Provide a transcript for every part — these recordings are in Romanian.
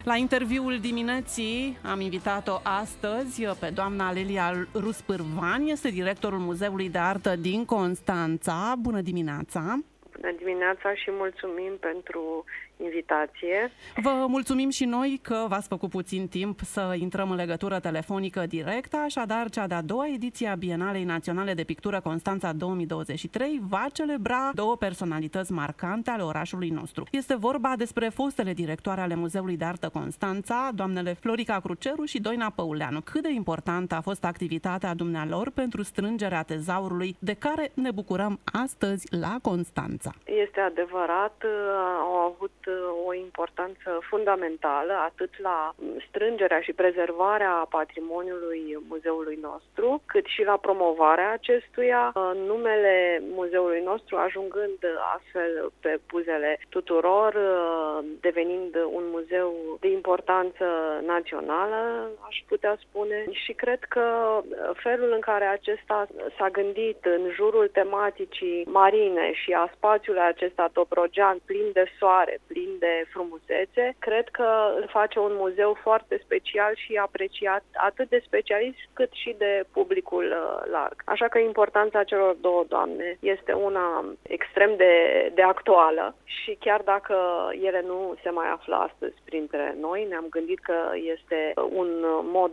La interviul dimineții am invitat-o astăzi pe doamna Lelia Ruspârvan, este directorul Muzeului de Artă din Constanța. Bună dimineața! Bună dimineața și mulțumim pentru invitație. Vă mulțumim și noi că v-ați făcut puțin timp să intrăm în legătură telefonică directă, așadar cea de-a doua ediție a Bienalei Naționale de Pictură Constanța 2023 va celebra două personalități marcante ale orașului nostru. Este vorba despre fostele directoare ale Muzeului de Artă Constanța, doamnele Florica Cruceru și Doina Păuleanu. Cât de importantă a fost activitatea dumnealor pentru strângerea tezaurului de care ne bucurăm astăzi la Constanța? Este adevărat, au avut o importanță fundamentală atât la strângerea și prezervarea patrimoniului muzeului nostru, cât și la promovarea acestuia, numele muzeului nostru ajungând astfel pe buzele tuturor, devenind un muzeu de importanță națională, aș putea spune, și cred că felul în care acesta s-a gândit în jurul tematicii marine și a spațiului acesta dobrogean, plin de soare, plin de frumusețe, cred că îl face un muzeu foarte special și apreciat atât de specialiști cât și de publicul larg. Așa că importanța celor două doamne este una extrem de actuală și chiar dacă ele nu se mai află astăzi printre noi, ne-am gândit că este un mod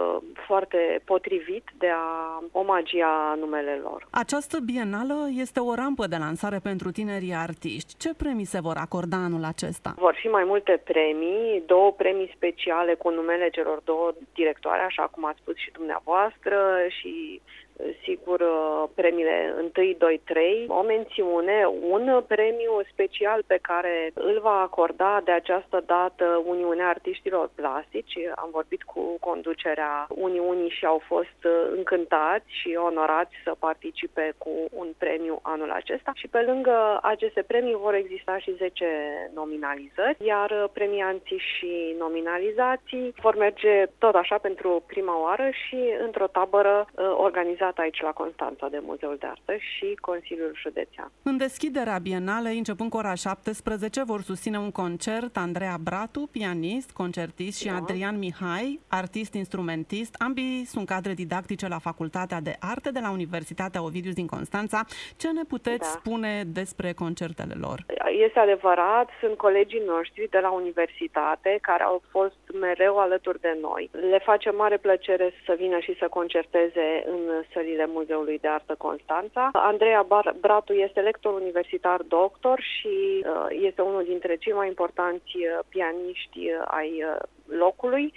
foarte potrivit de a omagia numele lor. Această bienală este o rampă de lansare pentru tinerii artiști. Ce premii se vor acorda anul acesta? Vor fi mai multe premii, două premii speciale cu numele celor două directoare, așa cum ați spus și dumneavoastră, și sigur premiile 1, 2, 3, o mențiune, un premiu special pe care îl va acorda de această dată Uniunea Artiștilor Plastici. Am vorbit cu conducerea Uniunii și au fost încântați și onorați să participe cu un premiu anul acesta și pe lângă aceste premii vor exista și 10 nominalizări, iar premianții și nominalizații vor merge tot așa pentru prima oară și într-o tabără organizată aici la Constanța de Muzeul de Artă și Consiliul Județean. În deschiderea bienalei, începând cu ora 17, vor susține un concert Andreea Bratu, pianist, concertist, și Adrian Mihai, artist-instrumentist. Ambii sunt cadre didactice la Facultatea de Arte de la Universitatea Ovidius din Constanța. Ce ne puteți spune despre concertele lor? Este adevărat, sunt colegii noștri de la universitate care au fost mereu alături de noi. Le face mare plăcere să vină și să concerteze în sălile Muzeului de Artă Constanța. Andreea Bratu este lector universitar doctor și este unul dintre cei mai importanți pianiști ai locului.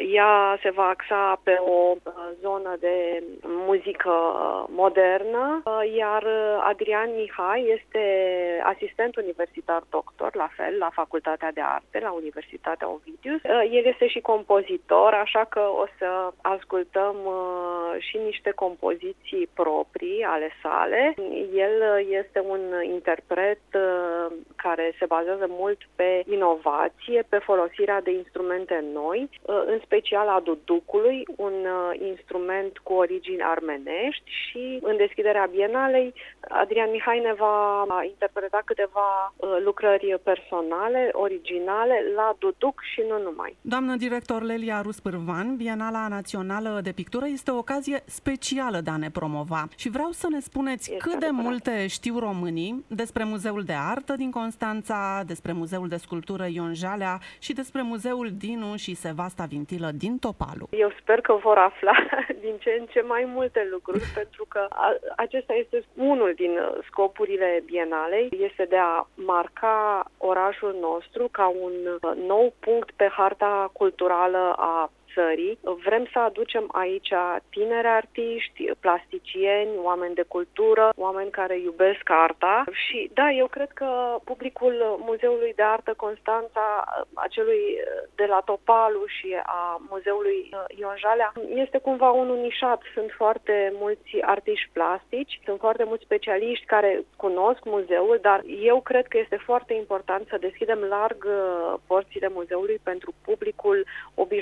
Ea se va axa pe o zonă de muzică modernă, iar Adrian Mihai este asistent universitar doctor, la fel, la Facultatea de Arte, la Universitatea Ovidius. El este și compozitor, așa că o să ascultăm și niște compoziții proprii ale sale. El este un interpret care se bazează mult pe inovație, pe folosirea de instrumente noi, în special a duducului, un instrument cu origini armenești, și în deschiderea bienalei Adrian Mihai ne va interpreta câteva lucrări personale, originale, la duduc și nu numai. Doamnă director Lelia Ruspârvan, Bienala Națională de Pictură este o ocazie specială de a ne promova și vreau să ne spuneți cât de multe știu românii despre Muzeul de Artă din Constanța, despre Muzeul de Sculptură Ion Jalea și despre Muzeul Dinu și Sevasta Vintilă din Topalu. Eu sper că vor afla din ce în ce mai multe lucruri, pentru că acesta este unul din scopurile bienalei, este de a marca orașul nostru ca un nou punct pe harta culturală a țării. Vrem să aducem aici tineri artiști, plasticieni, oameni de cultură, oameni care iubesc arta și da, eu cred că publicul Muzeului de Artă Constanța, acelui de la Topalu și a Muzeului Ion Jalea, este cumva unul nișat. Sunt foarte mulți artiști plastici, sunt foarte mulți specialiști care cunosc muzeul, dar eu cred că este foarte important să deschidem larg porțile muzeului pentru publicul obișnuit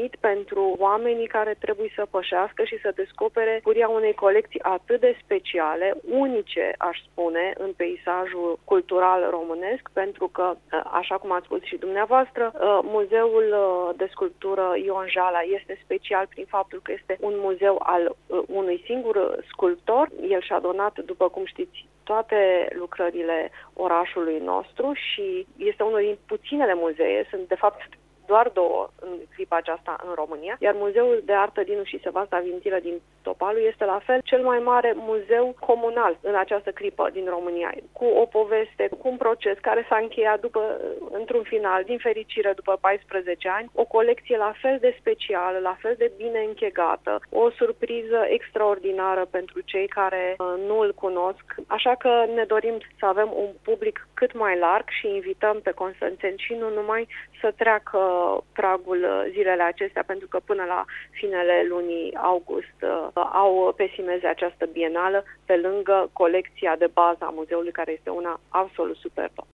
venit pentru oamenii care trebuie să pășească și să descopere bucuria unei colecții atât de speciale, unice, aș spune, în peisajul cultural românesc, pentru că, așa cum ați spus și dumneavoastră, Muzeul de Sculptură Ion Jala este special prin faptul că este un muzeu al unui singur sculptor. El și-a donat, după cum știți, toate lucrările orașului nostru și este unul din puținele muzee, sunt de fapt doar două în clipa aceasta în România, iar Muzeul de Artă Dinu și Sevasta Vintilă din Topalu este la fel cel mai mare muzeu comunal în această clipă din România, cu o poveste, cu un proces care s-a încheiat într-un final, din fericire, după 14 ani, o colecție la fel de specială, la fel de bine închegată, o surpriză extraordinară pentru cei care nu îl cunosc, așa că ne dorim să avem un public cât mai larg și invităm pe constanțeni și nu numai să treacă pragul zilele acestea, pentru că până la finele lunii august au pe simeze această bienală, pe lângă colecția de bază a muzeului, care este una absolut superbă.